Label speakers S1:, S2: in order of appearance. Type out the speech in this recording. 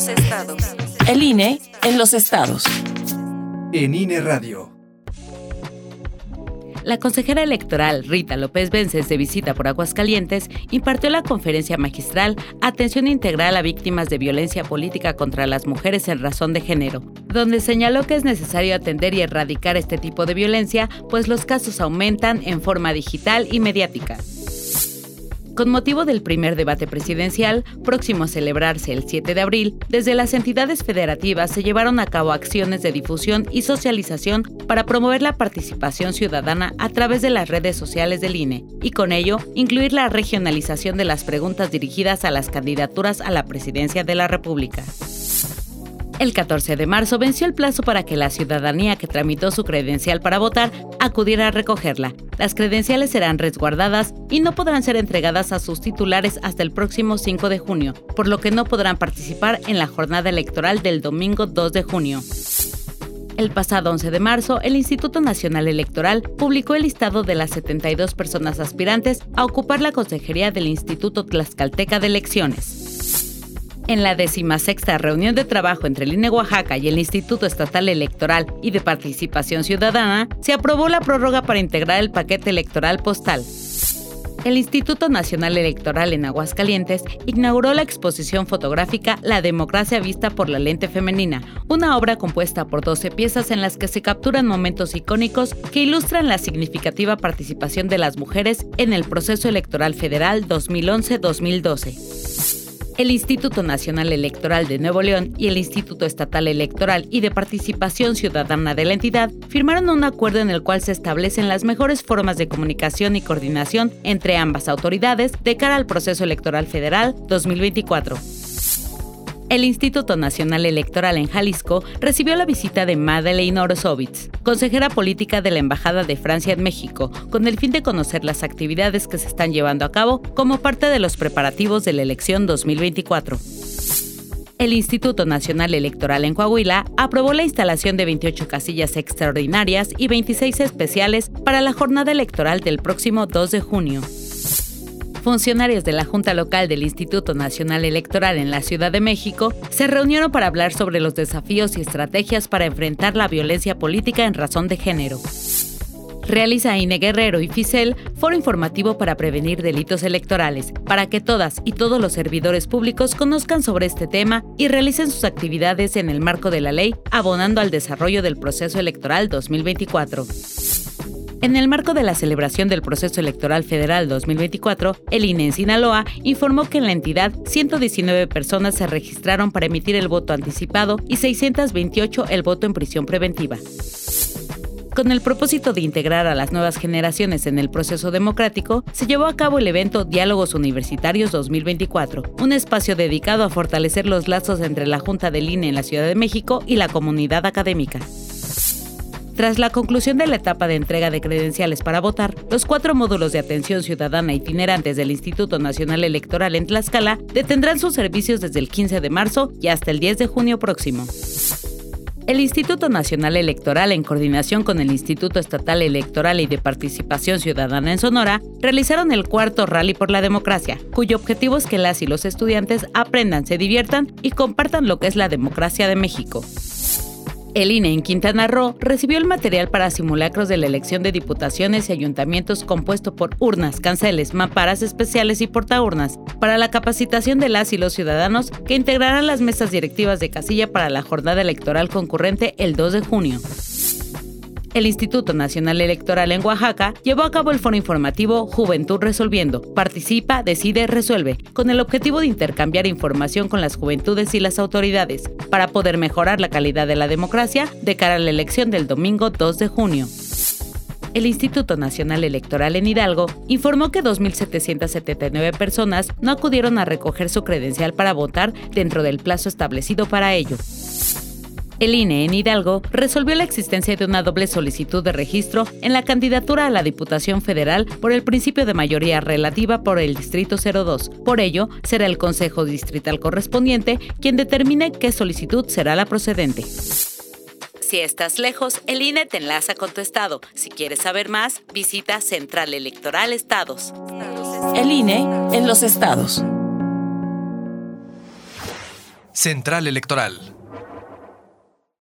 S1: los estados. El INE en los estados.
S2: En INE Radio.
S3: La consejera electoral Rita López Vences, de visita por Aguascalientes, impartió la conferencia magistral Atención Integral a Víctimas de Violencia Política contra las Mujeres en Razón de Género, donde señaló que es necesario atender y erradicar este tipo de violencia, pues los casos aumentan en forma digital y mediática. Con motivo del primer debate presidencial, próximo a celebrarse el 7 de abril, desde las entidades federativas se llevaron a cabo acciones de difusión y socialización para promover la participación ciudadana a través de las redes sociales del INE, y con ello, incluir la regionalización de las preguntas dirigidas a las candidaturas a la presidencia de la República. El 14 de marzo venció el plazo para que la ciudadanía que tramitó su credencial para votar acudiera a recogerla. Las credenciales serán resguardadas y no podrán ser entregadas a sus titulares hasta el próximo 5 de junio, por lo que no podrán participar en la jornada electoral del domingo 2 de junio. El pasado 11 de marzo, el Instituto Nacional Electoral publicó el listado de las 72 personas aspirantes a ocupar la consejería del Instituto Tlaxcalteca de Elecciones. En la 16ª reunión de trabajo entre el INE Oaxaca y el Instituto Estatal Electoral y de Participación Ciudadana, se aprobó la prórroga para integrar el paquete electoral postal. El Instituto Nacional Electoral en Aguascalientes inauguró la exposición fotográfica La Democracia Vista por la Lente Femenina, una obra compuesta por 12 piezas en las que se capturan momentos icónicos que ilustran la significativa participación de las mujeres en el proceso electoral federal 2011-2012. El Instituto Nacional Electoral de Nuevo León y el Instituto Estatal Electoral y de Participación Ciudadana de la entidad firmaron un acuerdo en el cual se establecen las mejores formas de comunicación y coordinación entre ambas autoridades de cara al proceso electoral federal 2024. El Instituto Nacional Electoral en Jalisco recibió la visita de Madeleine Orozovitz, consejera política de la Embajada de Francia en México, con el fin de conocer las actividades que se están llevando a cabo como parte de los preparativos de la elección 2024. El Instituto Nacional Electoral en Coahuila aprobó la instalación de 28 casillas extraordinarias y 26 especiales para la jornada electoral del próximo 2 de junio. Funcionarios de la Junta Local del Instituto Nacional Electoral en la Ciudad de México se reunieron para hablar sobre los desafíos y estrategias para enfrentar la violencia política en razón de género. Realiza INE Guerrero y FICEL foro informativo para prevenir delitos electorales, para que todas y todos los servidores públicos conozcan sobre este tema y realicen sus actividades en el marco de la ley, abonando al desarrollo del proceso electoral 2024. En el marco de la celebración del proceso electoral federal 2024, el INE en Sinaloa informó que en la entidad 119 personas se registraron para emitir el voto anticipado y 628 el voto en prisión preventiva. Con el propósito de integrar a las nuevas generaciones en el proceso democrático, se llevó a cabo el evento Diálogos Universitarios 2024, un espacio dedicado a fortalecer los lazos entre la Junta del INE en la Ciudad de México y la comunidad académica. Tras la conclusión de la etapa de entrega de credenciales para votar, los 4 módulos de atención ciudadana itinerantes del Instituto Nacional Electoral en Tlaxcala detendrán sus servicios desde el 15 de marzo y hasta el 10 de junio próximo. El Instituto Nacional Electoral, en coordinación con el Instituto Estatal Electoral y de Participación Ciudadana en Sonora, realizaron el 4º Rally por la Democracia, cuyo objetivo es que las y los estudiantes aprendan, se diviertan y compartan lo que es la democracia de México. El INE en Quintana Roo recibió el material para simulacros de la elección de diputaciones y ayuntamientos compuesto por urnas, canceles, mamparas especiales y portaurnas para la capacitación de las y los ciudadanos que integrarán las mesas directivas de casilla para la jornada electoral concurrente el 2 de junio. El Instituto Nacional Electoral en Oaxaca llevó a cabo el foro informativo Juventud Resolviendo, Participa, Decide, Resuelve, con el objetivo de intercambiar información con las juventudes y las autoridades, para poder mejorar la calidad de la democracia de cara a la elección del domingo 2 de junio. El Instituto Nacional Electoral en Hidalgo informó que 2.779 personas no acudieron a recoger su credencial para votar dentro del plazo establecido para ello. El INE en Hidalgo resolvió la existencia de una doble solicitud de registro en la candidatura a la Diputación Federal por el principio de mayoría relativa por el Distrito 02. Por ello, será el Consejo Distrital correspondiente quien determine qué solicitud será la procedente. Si estás lejos, el INE te enlaza con tu estado. Si quieres saber más, visita Central Electoral Estados.
S1: El INE en los estados.
S2: Central Electoral.